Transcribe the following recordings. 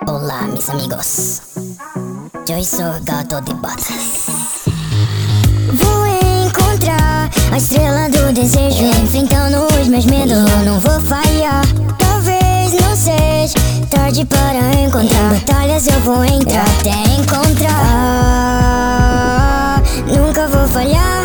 Olá, mis amigos. Eu sou gato de botas. Vou encontrar a estrela do desejo, enfrentando os meus medos. Eu não vou falhar. Talvez não seja tarde para encontrar. Em batalhas eu vou entrar até encontrar. Nunca vou falhar.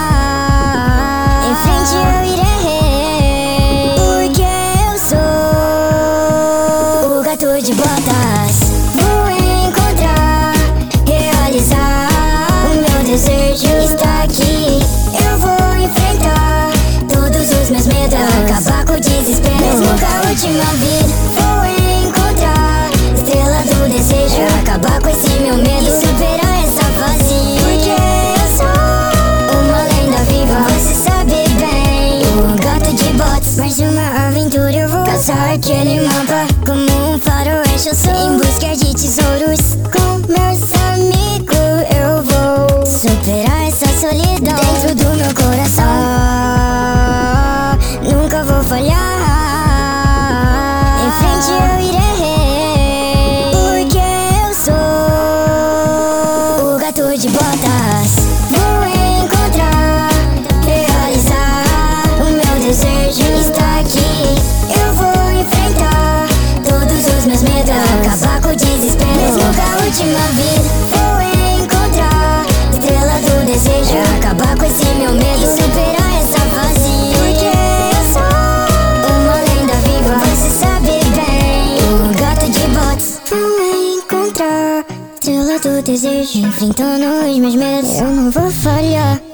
Em frente eu irei, porque eu sou o gato de botas. Vou encontrar, realizar o meu desejo está aqui. Eu vou enfrentar todos os meus medos, acabar com o desespero, mesmo com a última vida. Vou encontrar estrela do desejo, acabar com esse meu medo e superar essa fase. Porque eu sou uma lenda viva, você sabe bem, o gato de botas. Mais uma aventura eu vou caçar aquele mapa, como um faroeste eu sou, em busca de tesouros. Com meus amigos eu vou superar essa solidão dentro do meu coração. Nunca vou falhar. Em frente eu irei, porque eu sou o gato de botas. Vou encontrar, realizar o meu desejo está aqui. Eu vou enfrentar todos os meus medos, acabar com o desespero, mesmo com a última vida. Vou encontrar estrela do desejo, acabar com esse meu medo e superar essa fase. Porque eu sou uma lenda viva, você sabe bem, o gato de botas. Vou encontrar estrela do desejo, enfrentando os meus medos. Eu não vou falhar.